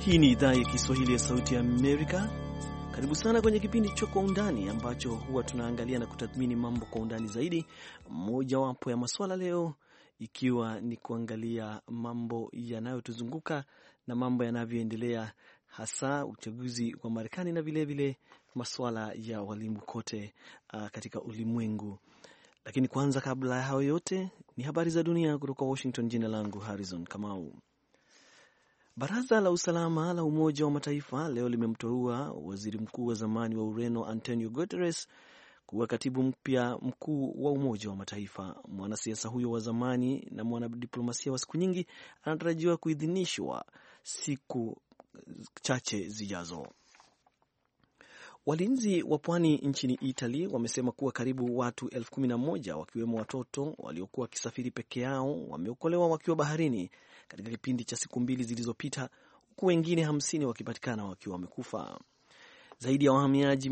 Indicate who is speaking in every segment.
Speaker 1: Hii ni idhaa ya Kiswahili ya Sauti ya Amerika. Karibu sana kwenye kipindi cha Kwa Undani, ambacho huwa tunaangalia na kutathmini mambo kwa undani zaidi. Mojawapo ya maswala leo ikiwa ni kuangalia mambo yanayotuzunguka na mambo yanavyoendelea, hasa uchaguzi wa Marekani na vilevile maswala ya walimu kote katika ulimwengu. Lakini kwanza, kabla ya hayo yote, ni habari za dunia kutoka Washington. Jina langu Harrison Kamau. Baraza la usalama la Umoja wa Mataifa leo limemteua waziri mkuu wa zamani wa Ureno Antonio Guterres kuwa katibu mpya mkuu wa Umoja wa Mataifa. Mwanasiasa huyo wa zamani na mwanadiplomasia wa siku nyingi anatarajiwa kuidhinishwa siku chache zijazo. Walinzi wa pwani nchini Italy wamesema kuwa karibu watu 11,000 wakiwemo watoto waliokuwa wakisafiri peke yao wameokolewa wakiwa baharini katika kipindi cha siku 2 zilizopita, huku wengine 50 wakipatikana wakiwa wamekufa. Zaidi ya wahamiaji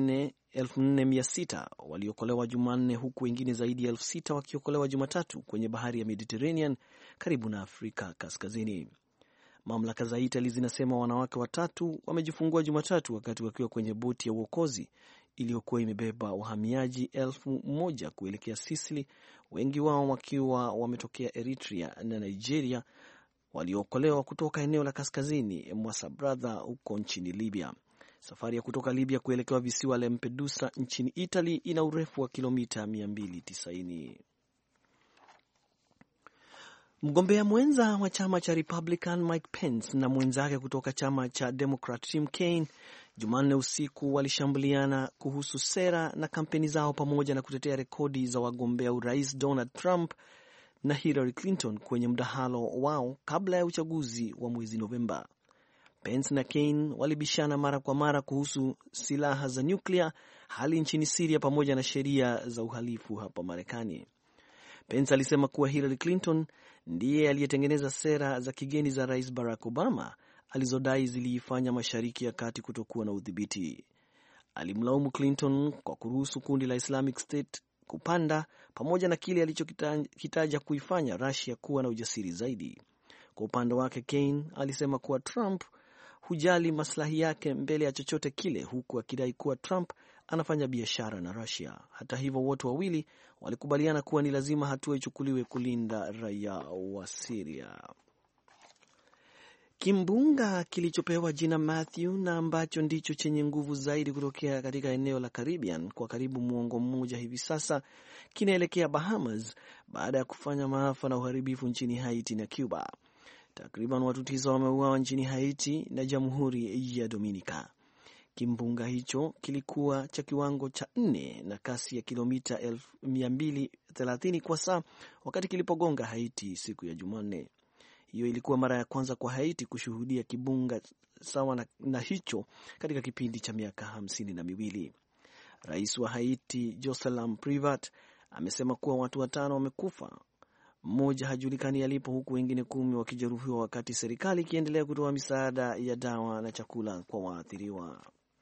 Speaker 1: 4,600 waliokolewa Jumanne, huku wengine zaidi ya 6,000 wakiokolewa Jumatatu kwenye bahari ya Mediterranean karibu na Afrika Kaskazini. Mamlaka za Italy zinasema wanawake 3 wamejifungua Jumatatu wakati wakiwa kwenye boti ya uokozi iliyokuwa imebeba wahamiaji 1,000 kuelekea Sicily, wengi wao wakiwa wametokea Eritrea na Nigeria, waliookolewa kutoka eneo la kaskazini mwa Sabratha huko nchini Libya. Safari ya kutoka Libya kuelekea visiwa Lampedusa nchini Italy ina urefu wa kilomita 290. Mgombea mwenza wa chama cha Republican Mike Pence na mwenzake kutoka chama cha Democrat Tim Kaine Jumanne usiku walishambuliana kuhusu sera na kampeni zao pamoja na kutetea rekodi za wagombea urais Donald Trump na Hillary Clinton kwenye mdahalo wao kabla ya uchaguzi wa mwezi Novemba. Pence na Kaine walibishana mara kwa mara kuhusu silaha za nyuklia, hali nchini Syria pamoja na sheria za uhalifu hapa Marekani. Pence alisema kuwa Hillary Clinton ndiye aliyetengeneza sera za kigeni za Rais Barack Obama alizodai ziliifanya Mashariki ya Kati kutokuwa na udhibiti. Alimlaumu Clinton kwa kuruhusu kundi la Islamic State kupanda pamoja na kile alichokitaja kuifanya Russia kuwa na ujasiri zaidi. Kwa upande wake, Kaine alisema kuwa Trump hujali maslahi yake mbele ya chochote kile, huku akidai kuwa Trump anafanya biashara na Russia. Hata hivyo, wote wawili walikubaliana kuwa ni lazima hatua ichukuliwe kulinda raia wa Syria. Kimbunga kilichopewa jina Matthew na ambacho ndicho chenye nguvu zaidi kutokea katika eneo la Caribbean kwa karibu muongo mmoja hivi sasa kinaelekea Bahamas baada ya kufanya maafa na uharibifu nchini Haiti na Cuba. Takriban watu 9 wameuawa nchini Haiti na Jamhuri ya Dominica. Kimbunga hicho kilikuwa cha kiwango cha 4 na kasi ya kilomita 230 kwa saa wakati kilipogonga Haiti siku ya Jumanne. Hiyo ilikuwa mara ya kwanza kwa Haiti kushuhudia kimbunga sawa na hicho katika kipindi cha miaka 52. Rais wa Haiti Jocelyn Privat amesema kuwa watu 5 wamekufa, mmoja hajulikani alipo, huku wengine 10 wakijeruhiwa wakati serikali ikiendelea kutoa misaada ya dawa na chakula kwa waathiriwa.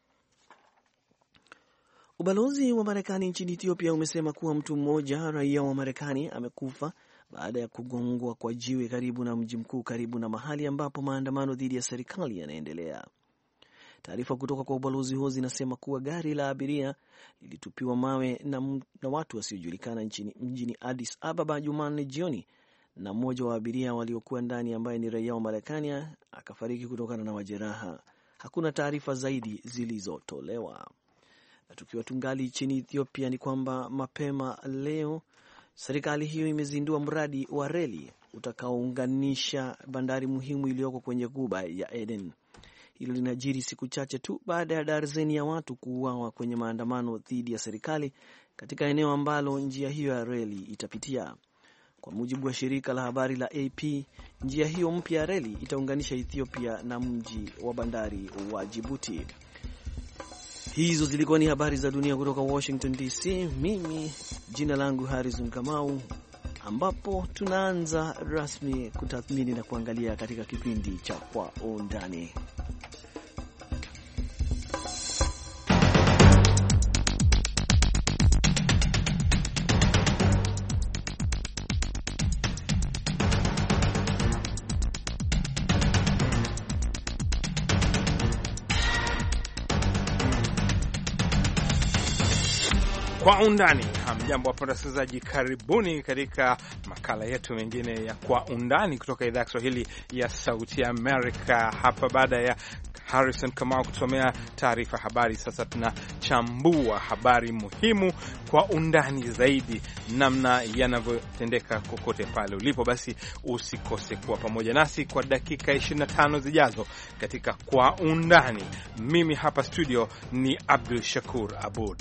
Speaker 1: Ubalozi wa Marekani nchini Ethiopia umesema kuwa mtu mmoja raia wa Marekani amekufa baada ya kugongwa kwa jiwe karibu na mji mkuu, karibu na mahali ambapo maandamano dhidi ya serikali yanaendelea. Taarifa kutoka kwa ubalozi huo zinasema kuwa gari la abiria lilitupiwa mawe na watu wasiojulikana mjini Addis Ababa Jumanne jioni, na mmoja wa abiria waliokuwa ndani ambaye ni raia wa Marekani akafariki kutokana na majeraha. Hakuna taarifa zaidi zilizotolewa. Na tukiwa tungali nchini Ethiopia, ni kwamba mapema leo serikali hiyo imezindua mradi wa reli utakaounganisha bandari muhimu iliyoko kwenye Ghuba ya Aden. Hilo linajiri siku chache tu baada ya darzeni ya watu kuuawa kwenye maandamano dhidi ya serikali katika eneo ambalo njia hiyo ya reli itapitia. Kwa mujibu wa shirika la habari la AP, njia hiyo mpya ya reli itaunganisha Ethiopia na mji wa bandari wa Djibouti. Hizo zilikuwa ni habari za dunia kutoka Washington DC. Mimi jina langu Harrison Kamau, ambapo tunaanza rasmi kutathmini na kuangalia katika kipindi cha Kwa Undani.
Speaker 2: Kwa undani. Hamjambo wapenda wasikilizaji, karibuni katika makala yetu mengine ya Kwa Undani kutoka idhaa ya Kiswahili ya Sauti ya Amerika. Hapa baada ya Harrison Kamau kutusomea taarifa habari, sasa tunachambua habari muhimu kwa undani zaidi, namna yanavyotendeka kokote pale ulipo. Basi usikose kuwa pamoja nasi kwa dakika 25 zijazo katika Kwa Undani. Mimi hapa studio ni Abdul Shakur Abud.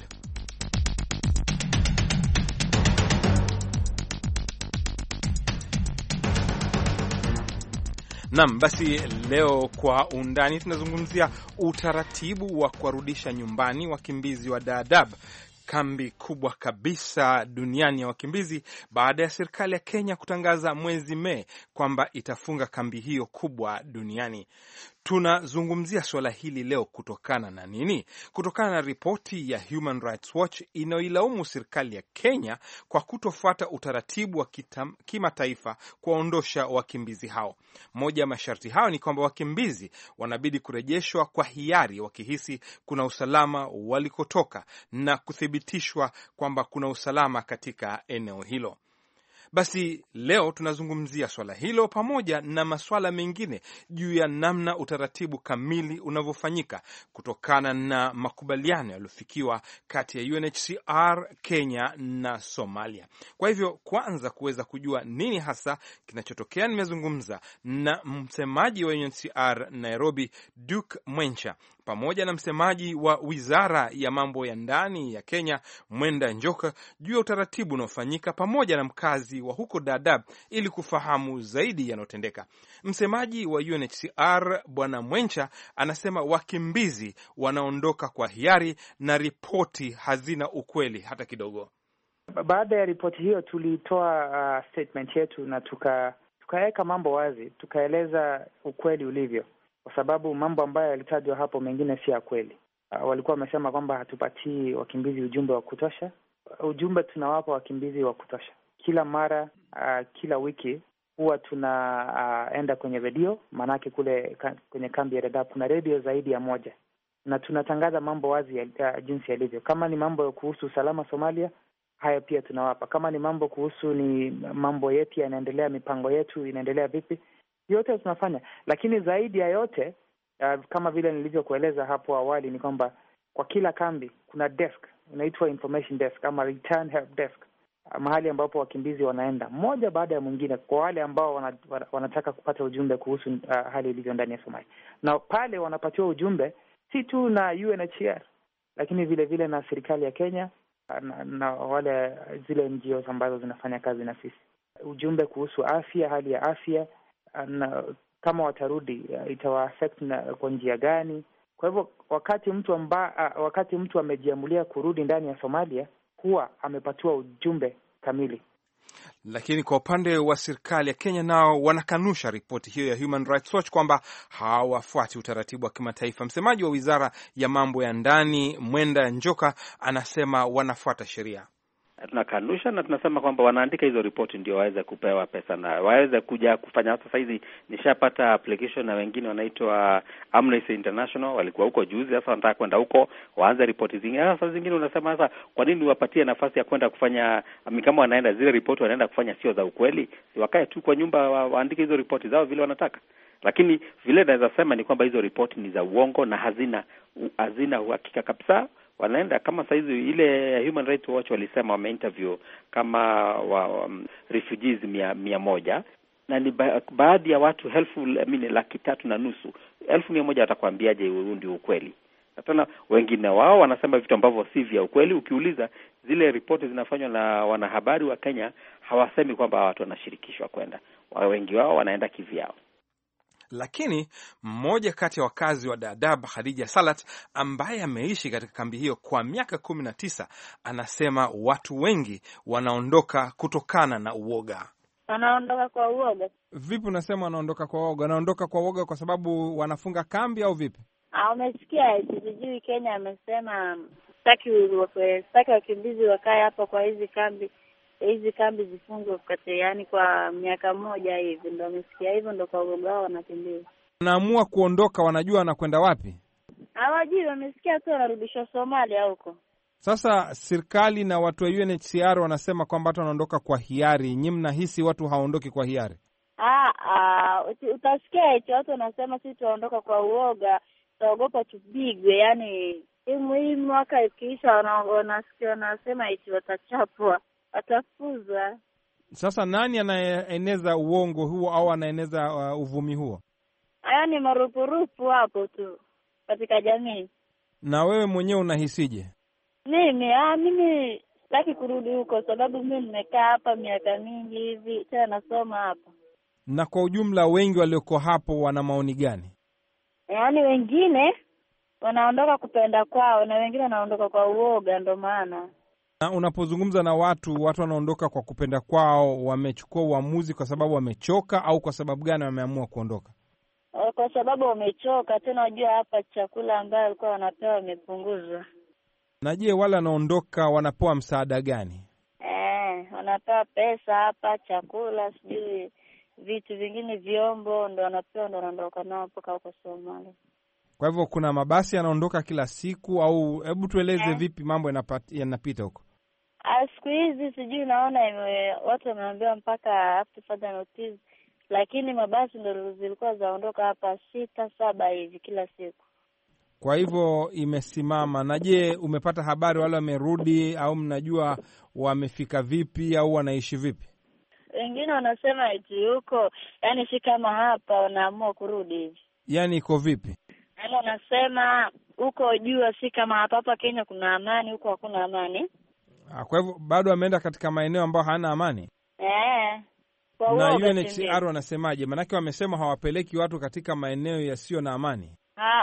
Speaker 2: Naam, basi leo Kwa Undani tunazungumzia utaratibu wa kuwarudisha nyumbani wakimbizi wa Dadaab, kambi kubwa kabisa duniani ya wakimbizi, baada ya serikali ya Kenya kutangaza mwezi Mei kwamba itafunga kambi hiyo kubwa duniani. Tunazungumzia suala hili leo kutokana na nini? Kutokana na ripoti ya Human Rights Watch inayoilaumu serikali ya Kenya kwa kutofuata utaratibu wa kimataifa kuwaondosha wakimbizi hao. Moja ya masharti hayo ni kwamba wakimbizi wanabidi kurejeshwa kwa hiari wakihisi kuna usalama walikotoka na kuthibitishwa kwamba kuna usalama katika eneo hilo. Basi leo tunazungumzia swala hilo pamoja na masuala mengine juu ya namna utaratibu kamili unavyofanyika kutokana na makubaliano yaliyofikiwa kati ya UNHCR, Kenya na Somalia. Kwa hivyo kwanza kuweza kujua nini hasa kinachotokea, nimezungumza na msemaji wa UNHCR Nairobi, Duke Mwencha, pamoja na msemaji wa Wizara ya Mambo ya Ndani ya Kenya, Mwenda Njoka, juu ya utaratibu unaofanyika pamoja na mkazi wa huko Dadaab ili kufahamu zaidi yanayotendeka. Msemaji wa UNHCR Bwana Mwencha anasema wakimbizi wanaondoka kwa hiari na ripoti hazina ukweli hata kidogo.
Speaker 3: Baada ya ripoti hiyo tulitoa statement yetu na tukaweka mambo wazi, tukaeleza ukweli ulivyo, kwa sababu mambo ambayo yalitajwa hapo mengine si ya kweli. Walikuwa wamesema kwamba hatupatii wakimbizi ujumbe wa kutosha. Ujumbe tunawapa wakimbizi wa kutosha. Kila mara, kila wiki huwa tunaenda kwenye redio, maanake kule kwenye kambi ya Dadaab kuna redio zaidi ya moja, na tunatangaza mambo wazi jinsi yalivyo. Kama ni mambo kuhusu usalama Somalia, haya pia tunawapa. Kama ni mambo kuhusu ni mambo yetu yanaendelea, mipango yetu inaendelea vipi, yote tunafanya. Lakini zaidi ya yote, kama vile nilivyokueleza hapo awali, ni kwamba kwa kila kambi kuna desk inaitwa information desk ama return help desk, mahali ambapo wakimbizi wanaenda moja baada ya mwingine kwa wale ambao wanataka kupata ujumbe kuhusu hali ilivyo ndani ya Somalia. Na pale wanapatiwa ujumbe si tu na UNHCR, lakini vile vile na serikali ya Kenya na wale zile NGOs ambazo zinafanya kazi na sisi. Ujumbe kuhusu afya, hali ya afya, na kama watarudi itawa-affect kwa njia gani. Kwa hivyo wakati mtu amejiamulia kurudi ndani ya Somalia, huwa amepatiwa ujumbe kamili.
Speaker 2: Lakini kwa upande wa serikali ya Kenya nao wanakanusha ripoti hiyo ya Human Rights Watch kwamba hawafuati utaratibu wa kimataifa. Msemaji wa Wizara ya Mambo ya Ndani Mwenda Njoka anasema wanafuata sheria.
Speaker 4: Tunakanusha na tunasema kwamba wanaandika hizo ripoti ndio waweze kupewa pesa na waweze kuja kufanya. Sasa hizi nishapata application na wengine wanaitwa Amnesty International, walikuwa huko juzi, sasa wanataka kwenda huko waanze ripoti zingine. Sasa zingine unasema sasa kwa nini wapatie nafasi ya kwenda kufanya, kama wanaenda zile ripoti wanaenda kufanya sio za ukweli, wakae tu kwa nyumba waandike hizo ripoti zao vile wanataka. Lakini vile naweza sema ni kwamba hizo ripoti ni za uongo na hazina uhakika kabisa. Wanaenda kama saizi ile Human Rights Watch walisema wameinterview kama refugees 100 na ni baadhi ya watu 350,000 1,100,000 watakwambiaje huu ndio ukweli. Na tena wengine wao wanasema vitu ambavyo si vya ukweli. Ukiuliza zile ripoti zinafanywa na wanahabari wa Kenya, hawasemi kwamba watu wanashirikishwa kwenda. Wengi wao wanaenda kivyao.
Speaker 2: Lakini mmoja kati ya wakazi wa Dadaab, Khadija Salat, ambaye ameishi katika kambi hiyo kwa miaka 19, anasema watu wengi wanaondoka kutokana na uoga.
Speaker 5: Wanaondoka kwa uoga?
Speaker 2: Vipi unasema wanaondoka kwa uoga? Wanaondoka kwa uoga kwa sababu wanafunga kambi au vipi?
Speaker 5: Umesikia sijui Kenya amesema sitaki wakimbizi wakae hapa kwa hizi kambi zifungwe yaani kwa miaka 1 hivi. Ndio umesikia hivyo, ndio kwa uoga wao wanakimbia.
Speaker 2: Wanaamua kuondoka, wanajua wanakwenda wapi?
Speaker 5: Hawajui, wamesikia tu wanarudishwa Somalia huko.
Speaker 2: Sasa serikali na watu wa UNHCR wanasema kwamba watu wanaondoka kwa hiari. Nyinyi mnahisi watu hawaondoki kwa hiari?
Speaker 5: Utasikia eti watu wanasema sisi tunaondoka kwa uoga, tunaogopa tupigwe. Yani hii mwaka ikiisha wanasikia wanasema eti watachapwa, watafuzwa.
Speaker 2: Sasa nani anaeneza uongo huo au anaeneza uvumi huo?
Speaker 5: Haya ni marupurupu hapo tu katika jamii.
Speaker 2: Na wewe mwenyewe unahisije?
Speaker 5: Mimi sitaki kurudi huko sababu mimi nimekaa hapa miaka mingi hivi, tena nasoma hapa.
Speaker 2: Na kwa ujumla wengi walioko hapo wana maoni gani?
Speaker 5: Yaani wengine wanaondoka kupenda kwao na wengine wanaondoka kwa uoga, ndo maana.
Speaker 2: Na unapozungumza na watu wanaondoka kwa kupenda kwao, wamechukua uamuzi kwa sababu wamechoka au kwa sababu gani wameamua kuondoka?
Speaker 5: Kwa sababu wamechoka, tena unajua hapa chakula ambayo walikuwa wanapewa imepunguzwa.
Speaker 2: Na je, wale wanaondoka wanapewa msaada gani?
Speaker 5: Wanapewa pesa hapa, chakula, sijui vitu vingine, vyombo ndo wanapewa, ndo wanaondoka nao mpaka huko Somalia.
Speaker 2: Kwa hivyo kuna mabasi yanaondoka kila siku au hebu tueleze vipi mambo yanapita huko?
Speaker 5: Siku hizi sijui naona watu wameambiwa mpaka after further notice, lakini mabasi ndo zilikuwa zaondoka hapa 6-7 hivi kila siku.
Speaker 2: Kwa hivyo imesimama. Na je, umepata habari wale wamerudi au mnajua wamefika vipi au wanaishi vipi?
Speaker 5: Wengine wanasema eti huko, yani si kama hapa wanaamua kurudi hivi.
Speaker 2: Yani iko vipi?
Speaker 5: Yaani wanasema huko jua si kama hapa Kenya kuna amani, huko hakuna amani.
Speaker 2: Kwa hivyo bado wameenda katika maeneo ambayo hana amani? Na UNHCR wanasemaje? Maanake wamesema hawapeleki watu katika maeneo yasiyo na amani.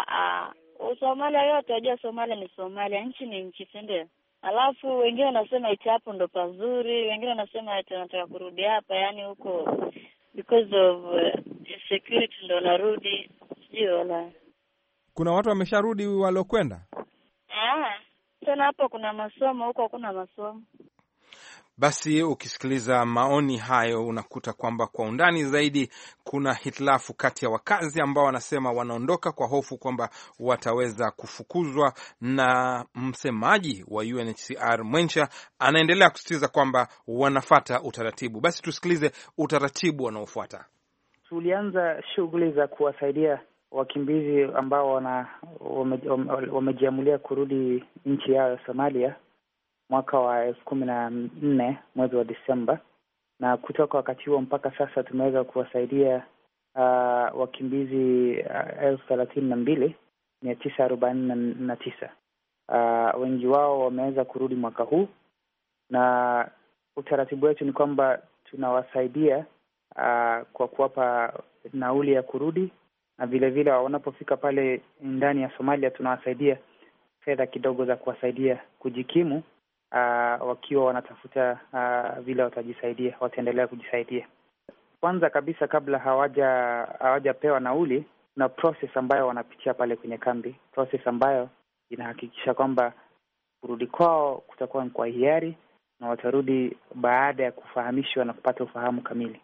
Speaker 5: Somalia yote, wajua Somalia ni Somalia, nchi ni nchi, ndio. Alafu wengine wanasema eti hapo ndo pazuri, wengine wanasema eti wanataka kurudi hapa, yani huko because of security ndo wanarudi, sio wala.
Speaker 2: Kuna watu wamesharudi walokwenda?
Speaker 5: Tena hapo kuna masomo, huko kuna masomo.
Speaker 2: Basi ukisikiliza maoni hayo unakuta kwamba kwa undani zaidi kuna hitilafu kati ya wakazi ambao wanasema wanaondoka kwa hofu kwamba wataweza kufukuzwa, na msemaji wa UNHCR Mwencha anaendelea kusisitiza kwamba wanafata utaratibu. Basi tusikilize utaratibu wanaofuata.
Speaker 3: Tulianza shughuli za kuwasaidia wakimbizi ambao wamejiamulia kurudi nchi yao ya Somalia mwaka wa 2014 mwezi wa Disemba, na kutoka wakati huo mpaka sasa tumeweza kuwasaidia wakimbizi 32,949. Wengi wao wameweza kurudi mwaka huu, na utaratibu wetu ni kwamba tunawasaidia kwa kuwapa nauli ya kurudi, na vile vile wanapofika pale ndani ya Somalia tunawasaidia fedha kidogo za kuwasaidia kujikimu wakiwa wanatafuta vile wataendelea kujisaidia. Kwanza kabisa kabla hawajapewa nauli, na process ambayo wanapitia pale kwenye kambi, process ambayo inahakikisha kwamba kurudi kwao kutakuwa kwa hiari na watarudi baada ya kufahamishwa na kupata ufahamu kamili.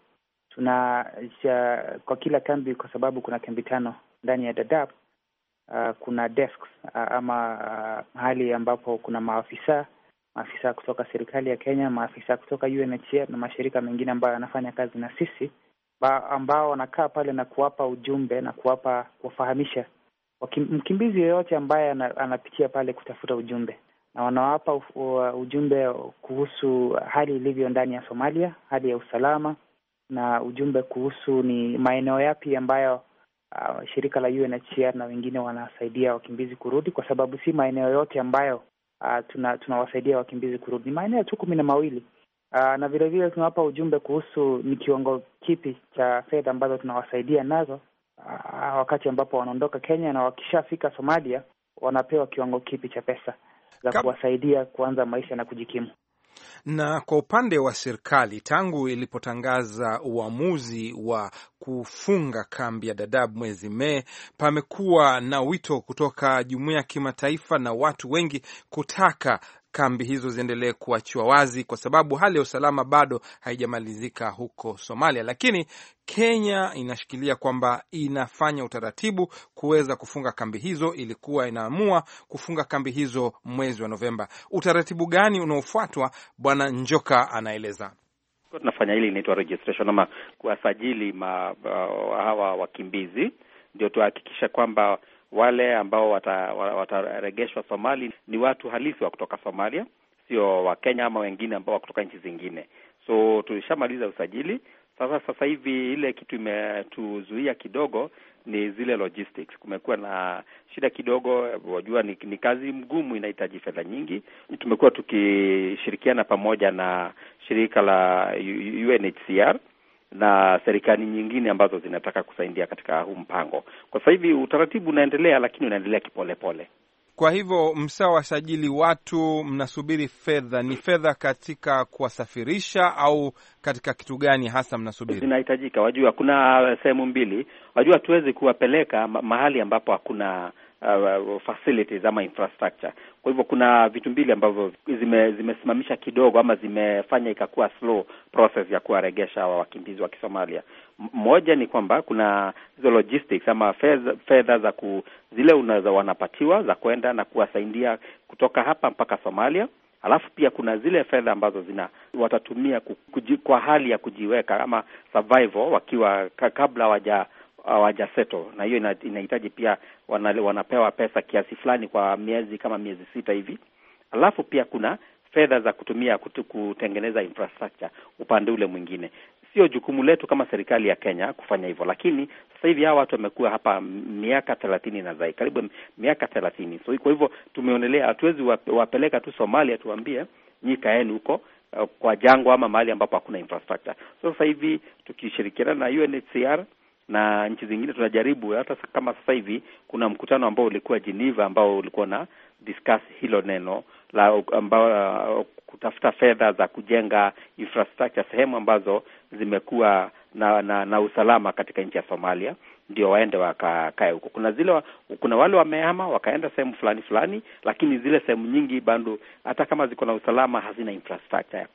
Speaker 3: Kwa kila kambi, kwa sababu kuna kambi 5 ndani ya Dadaab, kuna desks ama mahali ambapo kuna maafisa kutoka serikali ya Kenya, maafisa kutoka UNHCR na mashirika mengine ambayo yanafanya kazi na sisi, ambao wanakaa pale na kuwapa ujumbe na kuwafahamisha mkimbizi yoyote ambaye anapitia pale kutafuta ujumbe, na wanawapa ujumbe kuhusu hali ilivyo ndani ya Somalia, hali ya usalama, na ujumbe kuhusu ni maeneo yapi ambayo shirika la UNHCR na wengine wanasaidia wakimbizi kurudi, kwa sababu si maeneo yote ambayo tunawasaidia wakimbizi kurudi, ni maeneo tu 12. Na vile vile tunawapa ujumbe kuhusu ni kiwango kipi cha fedha ambazo tunawasaidia nazo wakati ambapo wanaondoka Kenya, na wakishafika Somalia wanapewa kiwango kipi cha pesa za kuwasaidia kuanza maisha na kujikimu.
Speaker 2: Na kwa upande wa serikali, tangu ilipotangaza uamuzi wa kufunga kambi ya Dadaab mwezi Mei, pamekuwa na wito kutoka jumuiya ya kimataifa na watu wengi kutaka kambi hizo ziendelee kuachiwa wazi, kwa sababu hali ya usalama bado haijamalizika huko Somalia. Lakini Kenya inashikilia kwamba inafanya utaratibu kuweza kufunga kambi hizo. Ilikuwa inaamua kufunga kambi hizo mwezi wa Novemba. Utaratibu gani unaofuatwa? Bwana Njoka anaeleza.
Speaker 4: Tunafanya hili inaitwa registration, ama kuwasajili hawa wakimbizi, ndio tuhakikisha kwamba wale ambao wataregeshwa Somalia ni watu halisi wa kutoka Somalia, sio wa Kenya ama wengine ambao kutoka nchi zingine. So tulishamaliza usajili. Sasa hivi ile kitu imetuzuia kidogo ni zile logistics. Kumekuwa na shida kidogo, wajua ni kazi mgumu, inahitaji fedha nyingi. Tumekuwa tukishirikiana pamoja na shirika la UNHCR na serikali nyingine ambazo zinataka kusaidia katika huu mpango. Kwa sasa hivi utaratibu unaendelea, lakini unaendelea kipolepole.
Speaker 2: Kwa hivyo msawasajili watu, mnasubiri fedha. Ni fedha katika kuwasafirisha au katika kitu gani hasa mnasubiri? Zinahitajika.
Speaker 4: Wajua kuna sehemu mbili. Wajua tuwezi kuwapeleka mahali ambapo hakuna facilities ama infrastructure. Kwa hivyo kuna vitu mbili ambavyo zimesimamisha kidogo ama zimefanya ikakuwa slow process ya kuwaregesha wakimbizi wa Kisomalia. Moja ni kwamba kuna hizo logistics ama fedha za zile wanapatiwa za kwenda na kuwasaidia kutoka hapa mpaka Somalia. Alafu pia kuna zile fedha ambazo watatumia kwa hali ya kujiweka ama survival wakiwa kabla hawajasettle, na hiyo inahitaji pia wanapewa pesa kiasi fulani kwa miezi kama miezi 6 hivi. Alafu pia kuna fedha za kutumia kutengeneza infrastructure upande ule mwingine. Sio jukumu letu kama serikali ya Kenya kufanya hivyo, lakini sasa hivi hawa watu wamekuwa hapa miaka 30 na zaidi, karibu miaka 30. So kwa hivyo tumeonelea hatuwezi wapeleka tu Somalia tuambie nyikaeni huko kwa jangwa ama mahali ambapo hakuna infrastructure. So sasa hivi tukishirikiana na UNHCR na nchi zingine tunajaribu, hata kama sasa hivi kuna mkutano ambao ulikuwa Geneva ambao ulikuwa na discuss hilo neno la ambao kutafuta fedha za kujenga infrastructure sehemu ambazo zimekuwa na usalama katika nchi ya Somalia, ndio waende wakakae huko. Kuna wale wamehama wakaenda sehemu fulani, lakini zile sehemu nyingi bado hata kama ziko na usalama hazina infrastructure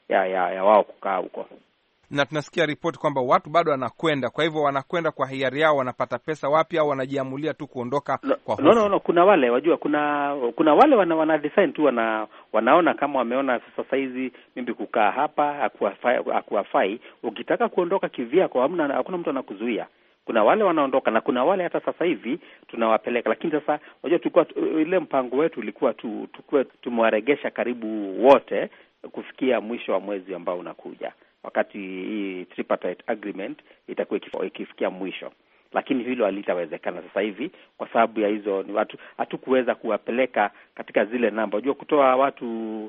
Speaker 4: ya wao kukaa huko.
Speaker 2: Na tunasikia ripoti kwamba watu bado wanakwenda. Kwa hivyo wanakwenda kwa hiari yao, wanapata pesa wapi au wanajiamulia tu kuondoka kwa hofu? No,
Speaker 4: kuna wale wajua, kuna wale wana design tu, wanaona kama wameona sasa hizi mimi kukaa hapa hakuwafai. Ukitaka kuondoka kivyako hakuna mtu anakuzuia. Kuna wale wanaondoka na kuna wale hata sasa hivi tunawapeleka. Lakini sasa wajua ile mpango wetu ulikuwa tumewaregesha karibu wote kufikia mwisho wa mwezi ambao unakuja, wakati hii tripartite agreement itakuwa ikifikia mwisho. Lakini hilo halitawezekana sasa hivi kwa sababu ya hizo ni watu hatukuweza kuwapeleka katika zile namba. Unajua kutoa watu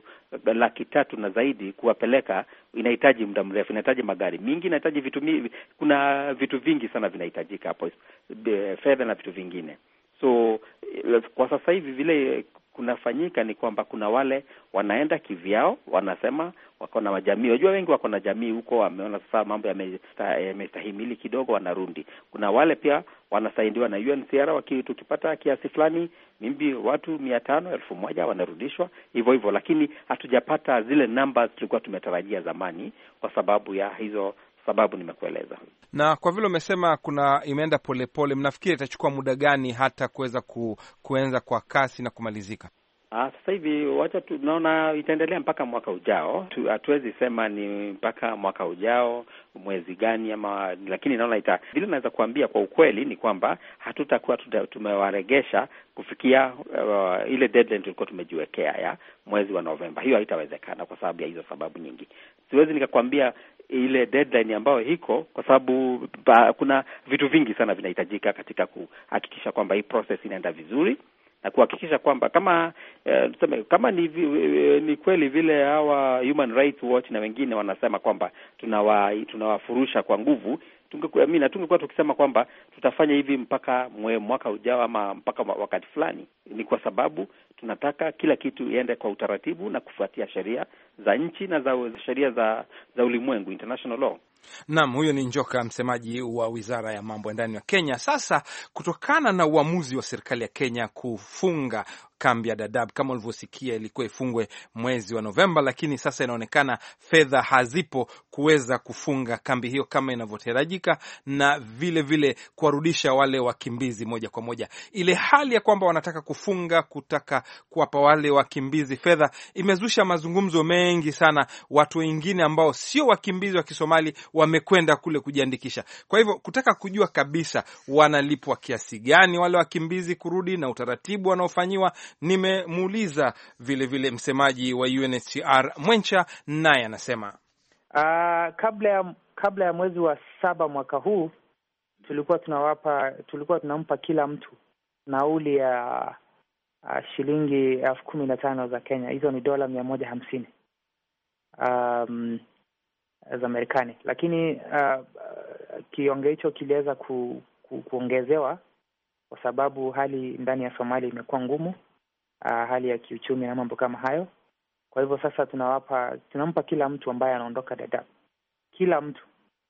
Speaker 4: 300,000 na zaidi kuwapeleka inahitaji muda mrefu, inahitaji magari mingi, inahitaji kuna vitu vingi sana vinahitajika hapo, fedha na vitu vingine. So kwa sasa hivi vile kunafanyika ni kwamba kuna wale wanaenda kivyao, wanasema wako na jamii. Unajua wengi wako na jamii huko, wameona sasa mambo yamestahimili kidogo, wanarudi. Kuna wale pia wanasaidiwa na UNHCR, tukipata kiasi fulani mimbi watu 500, 1000 wanarudishwa hivyo, lakini hatujapata zile numbers tulikuwa tumetarajia zamani kwa sababu ya hizo sababu nimekueleza.
Speaker 2: Na kwa vile umesema imeenda polepole, mnafikiri itachukua muda gani hata kuweza kuanza kwa kasi na kumalizika?
Speaker 4: Sasa hivi wacha tunaona itaendelea mpaka mwaka ujao. Hatuwezi sema ni mpaka mwaka ujao mwezi gani ama, lakini naona vile naweza kuambia kwa ukweli ni kwamba hatutakuwa tumewaregesha kufikia ile deadline tulikuwa tumejiwekea ya mwezi wa Novemba. Hiyo haitawezekana kwa sababu ya hizo sababu nyingi. Siwezi nikakwambia ile deadline ambayo iko kwa sababu kuna vitu vingi sana vinahitajika katika kuhakikisha kwamba hii process inaenda vizuri na kuhakikisha kwamba kama ni kweli vile hawa Human Rights Watch na wengine wanasema kwamba tunawafurusha kwa nguvu, tungekuwa tukisema kwamba tutafanya hivi mpaka mwaka ujao ama mpaka wakati fulani. Ni kwa sababu tunataka kila kitu iende kwa utaratibu na kufuatia sheria za nchi na za sheria za ulimwengu, international law.
Speaker 2: Naam, huyo ni Njoka, msemaji wa Wizara ya Mambo ya Ndani ya Kenya. Sasa kutokana na uamuzi wa serikali ya Kenya kufunga kambi ya Dadaab, kama ulivyosikia, ilikuwa ifungwe mwezi wa Novemba, lakini sasa inaonekana fedha hazipo kuweza kufunga kambi hiyo kama inavyotarajika, na vile kuwarudisha wale wakimbizi moja kwa moja. Ile hali ya kwamba wanataka kufunga, kutaka kuwapa wale wakimbizi fedha, imezusha mazungumzo mengi sana. Watu wengine ambao sio wakimbizi wa Kisomali wamekwenda kule kujiandikisha. Kwa hivyo kutaka kujua kabisa wanalipwa kiasi gani wale wakimbizi kurudi na utaratibu wanaofanyiwa, nimemuuliza vile msemaji wa UNHCR Mwencha, naye anasema
Speaker 3: kabla ya mwezi wa 7 mwaka huu tulikuwa tunampa kila mtu nauli ya shilingi 15,000 za Kenya. Hizo ni dola 150 za Marekani, lakini kionge hicho kiliweza kuongezewa kwa sababu hali ndani ya Somalia imekuwa ngumu, hali ya kiuchumi na mambo kama hayo. Kwa hivyo sasa tunampa kila mtu ambaye anaondoka Dadaab, kila mtu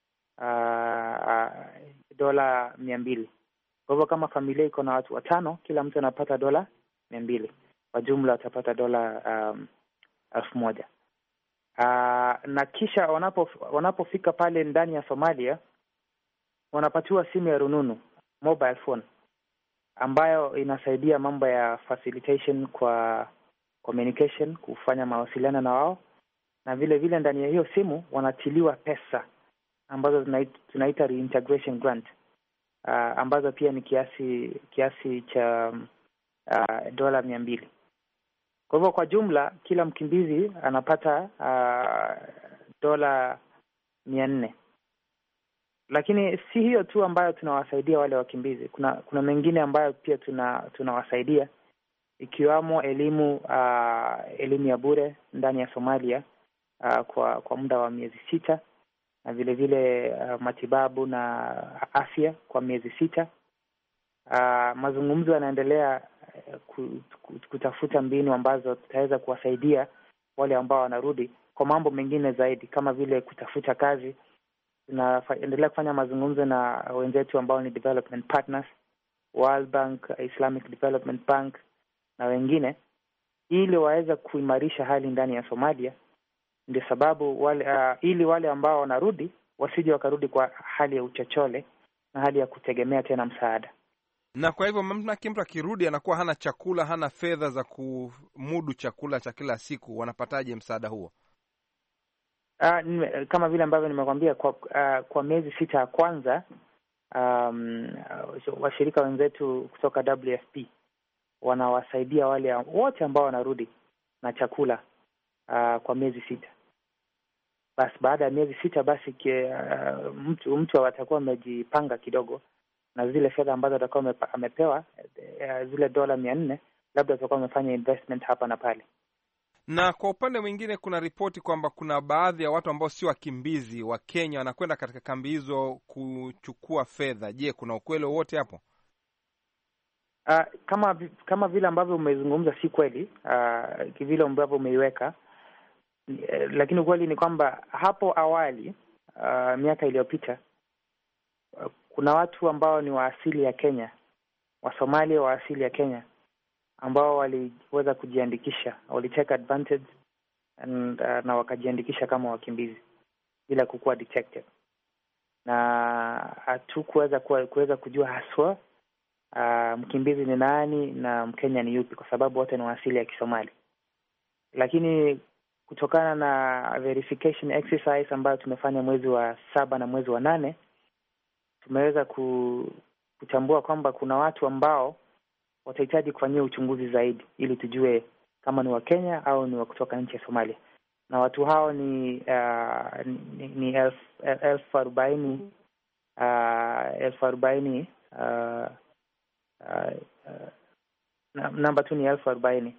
Speaker 3: dola 200. Kwa hivyo kama familia iko na watu 5, kila mtu anapata dola 200. Kwa jumla watapata dola 1,000. Na kisha wanapofika pale ndani ya Somalia wanapatiwa simu ya rununu, mobile phone, ambayo inasaidia mambo ya facilitation kwa communication, kufanya mawasiliano na wao, na vile ndani ya hiyo simu wanatiliwa pesa ambazo tunaita reintegration grant, ambazo pia ni kiasi cha dola 200. Kwa hivyo kwa jumla kila mkimbizi anapata dola 400. Lakini si hiyo tu ambayo tunawasaidia wale wakimbizi. Kuna mengine ambayo pia tunawasaidia, ikiwamo elimu ya bure ndani ya Somalia kwa muda wa miezi 6, na vile matibabu na afya kwa miezi 6. Mazungumzo yanaendelea kutafuta mbinu ambazo tutaweza kuwasaidia wale ambao wanarudi kwa mambo mengine zaidi, kama vile kutafuta kazi. Tunaendelea kufanya mazungumzo na wenzetu ambao ni development partners, World Bank, Islamic Development Bank na wengine, ili waweze kuimarisha hali ndani ya Somalia. Ndio sababu ili wale ambao wanarudi wasije wakarudi kwa hali ya uchochole na hali ya kutegemea tena msaada.
Speaker 2: Na kwa hivyo mtu akirudi anakuwa hana chakula, hana fedha za kumudu chakula cha kila siku, wanapataje msaada huo?
Speaker 3: Kama vile ambavyo nimekwambia, kwa miezi 6 ya kwanza, washirika wenzetu kutoka WFP wanawasaidia wale wote ambao wanarudi na chakula kwa miezi 6. Basi baada ya miezi 6 basi mtu atakuwa amejipanga kidogo, na zile fedha ambazo atakuwa amepewa, zile dola 400, labda atakuwa amefanya investment hapa na pale.
Speaker 2: Na kwa upande mwingine kuna ripoti kwamba kuna baadhi ya watu ambao sio wakimbizi wa Kenya wanakwenda katika kambi hizo kuchukua fedha. Je, kuna ukweli wote hapo?
Speaker 3: Kama vile ambavyo umezungumza, si kweli vile ambavyo umeiweka, lakini ukweli ni kwamba hapo awali, miaka iliyopita, kuna watu ambao ni wa asili ya Kenya, wa Somalia wa asili ya Kenya, ambao waliweza kujiandikisha, walitake advantage na wakajiandikisha kama wakimbizi bila kukuwa detected, na hatukuweza kujua haswa mkimbizi ni nani na Mkenya ni yupi, kwa sababu wote ni wa asili ya Kisomali. Lakini kutokana na verification exercise ambayo tumefanya mwezi wa 7 na mwezi wa 8, tumeweza kutambua kwamba kuna watu ambao watahitaji kufanyia uchunguzi zaidi ili tujue kama ni wa Kenya au ni wa kutoka nchi ya Somalia. Na watu hao ni 40,000, namba tu ni 40,000.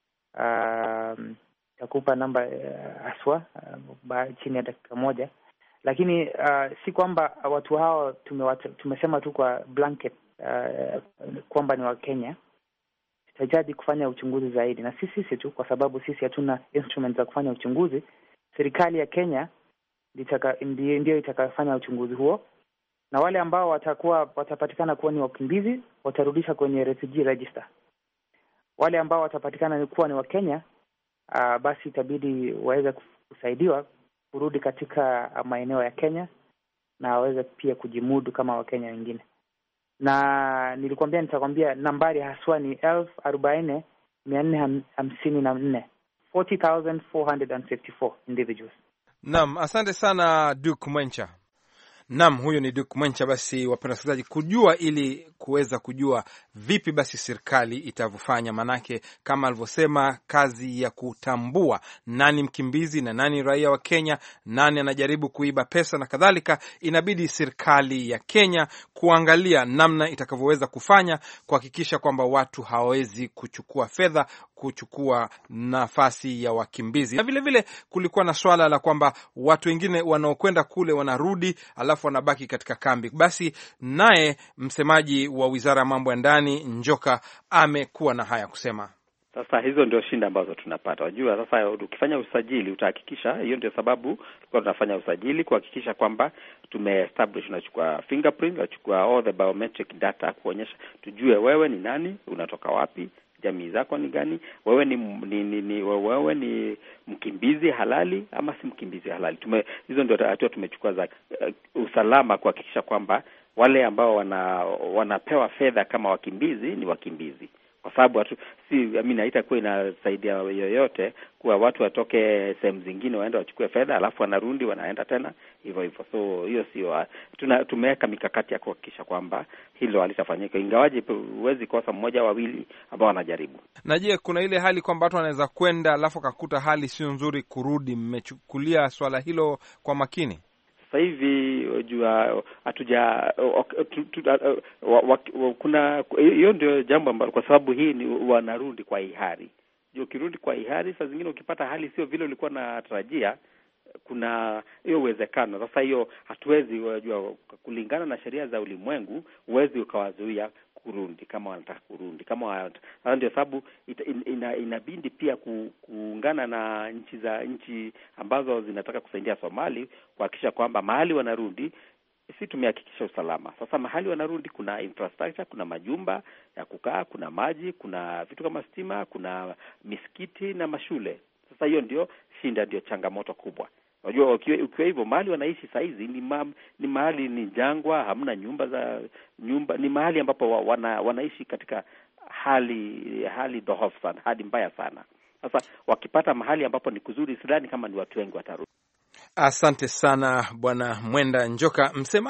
Speaker 3: Takupa namba aswa chini ya dakika moja. Lakini si kwamba watu hao tumesema tu kwa blanket kwamba ni wa Kenya. Tutahitaji kufanya uchunguzi zaidi, na sisi tu, kwa sababu sisi hatuna instruments za kufanya uchunguzi. Serikali ya Kenya ndio itakayofanya uchunguzi huo, na wale ambao watapatikana kuwa ni wakimbizi watarudisha kwenye refugee register. Wale ambao watapatikana kuwa ni Wakenya, basi itabidi waweze kusaidiwa kurudi katika maeneo ya Kenya na waweze pia kujimudu kama Wakenya wengine. Na nitakwambia nambari haswa ni 40,454 40,454 individuals.
Speaker 2: Naam, asante sana Duke Mwencha. Naam, huyo ni Duke Mwencha. Basi wapenda wasikilizaji, kujua ili kuweza kujua vipi basi serikali itavyofanya, manake kama alivyosema, kazi ya kutambua nani mkimbizi na nani raia wa Kenya, nani anajaribu kuiba pesa na kadhalika, inabidi serikali ya Kenya kuangalia namna itakavyoweza kufanya kuhakikisha kwamba watu hawawezi kuchukua fedha kuchukua nafasi ya wakimbizi. Na vile vile kulikuwa na swala la kwamba watu wengine wanaokwenda kule wanarudi alafu wanabaki katika kambi. Basi naye msemaji wa Wizara ya Mambo ya Ndani Njoka amekuwa na haya kusema.
Speaker 4: Sasa hizo ndio shinda ambazo tunapata. Wajua, sasa ukifanya usajili utahakikisha, hiyo ndio sababu tulikuwa tunafanya usajili, kuhakikisha kwamba tumeestablish, unachukua fingerprint, unachukua all the biometric data kuonyesha tujue wewe ni nani, unatoka wapi, jamii zako ni gani, wewe ni mkimbizi halali ama si mkimbizi halali. Hizo ndio hatua tumechukua za usalama, kuhakikisha kwamba wale ambao wanapewa fedha kama wakimbizi ni wakimbizi. Kwa sababu haitakuwa inasaidia yoyote kuwa watu watoke sehemu zingine waende wachukue fedha alafu wanarudi wanaenda tena hivyo. So hiyo sio, tumeweka mikakati ya kuhakikisha kwamba hilo halitafanyika, ingawaje huwezi kosa mmoja wawili ambao wanajaribu. Na
Speaker 2: je, kuna ile hali kwamba watu wanaweza kwenda alafu akakuta hali sio nzuri kurudi? Mmechukulia swala hilo kwa makini?
Speaker 4: Sasa hivi unajua kuna hiyo ndio jambo ambalo, kwa sababu hii ni wanarudi kwa hiari. Ukirudi kwa hiari, saa zingine ukipata hali sio vile ulikuwa unatarajia, kuna hiyo uwezekano. Sasa hiyo hatuwezi, unajua, kulingana na sheria za ulimwengu huwezi ukawazuia kurudi kama wanataka kurudi. Ndio sababu inabidi pia kuungana na nchi ambazo zinataka kusaidia Somali kuhakikisha kwamba mahali wanarudi sisi tumehakikisha usalama. Sasa mahali wanarudi kuna infrastructure, kuna majumba ya kukaa, kuna maji, kuna vitu kama stima, kuna misikiti na mashule. Sasa hiyo ndio changamoto kubwa. Unajua, ukiwa hivyo mahali wanaishi saizi ni mahali ni jangwa, hamna nyumba, ni mahali ambapo wanaishi katika hali dhoofu sana, hali mbaya sana. Sasa wakipata mahali ambapo ni kuzuri, sidhani kama ni watu wengi watarudi.
Speaker 2: Asante sana Bwana Mwenda Njoka,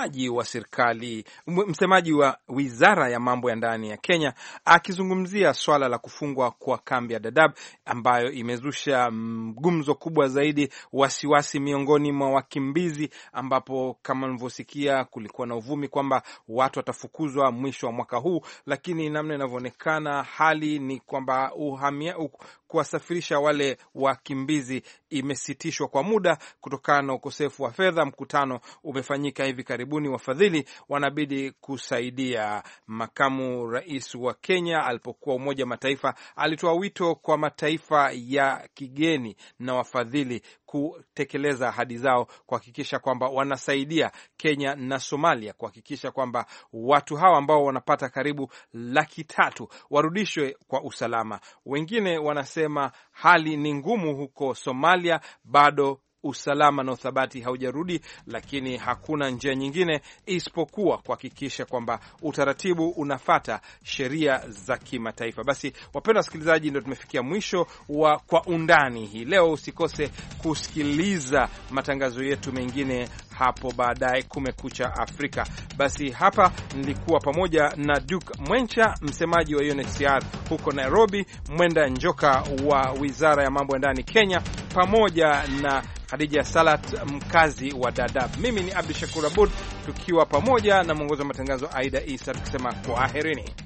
Speaker 2: msemaji wa Wizara ya Mambo ya Ndani ya Kenya, akizungumzia swala la kufungwa kwa kambi ya Dadaab ambayo imezusha gumzo kubwa zaidi, wasiwasi miongoni mwa wakimbizi, ambapo kama mlivyosikia kulikuwa na uvumi kwamba watu watafukuzwa mwisho wa mwaka huu, lakini namna inavyoonekana hali ni kwamba kuwasafirisha wale wakimbizi imesitishwa kwa muda kutokana na ukosefu wa fedha. Mkutano umefanyika hivi karibuni, wafadhili wanabidi kusaidia. Makamu Rais wa Kenya alipokuwa Umoja wa Mataifa alitoa wito kwa mataifa ya kigeni na wafadhili kutekeleza ahadi zao, kuhakikisha kwamba wanasaidia Kenya na Somalia kuhakikisha kwamba watu hawa ambao wanapata karibu 300,000 warudishwe kwa usalama. Wengine wanasema hali ni ngumu huko Somalia, bado usalama na uthabati haujarudi, lakini hakuna njia nyingine isipokuwa kuhakikisha kwamba utaratibu unafata sheria za kimataifa. Basi wapenda wasikilizaji, ndio tumefikia mwisho wa Kwa Undani hii leo. Usikose kusikiliza matangazo yetu mengine hapo baadaye, Kumekucha Afrika. Basi hapa nilikuwa pamoja na Duke Mwencha, msemaji wa UNHCR huko Nairobi, Mwenda Njoka wa Wizara ya Mambo ya Ndani Kenya, pamoja na Khadija Salat, mkazi wa Dadaab. Mimi ni Abdul Shakur Abud, tukiwa pamoja na mwongozi wa matangazo Aida Isa, tukisema kwaherini.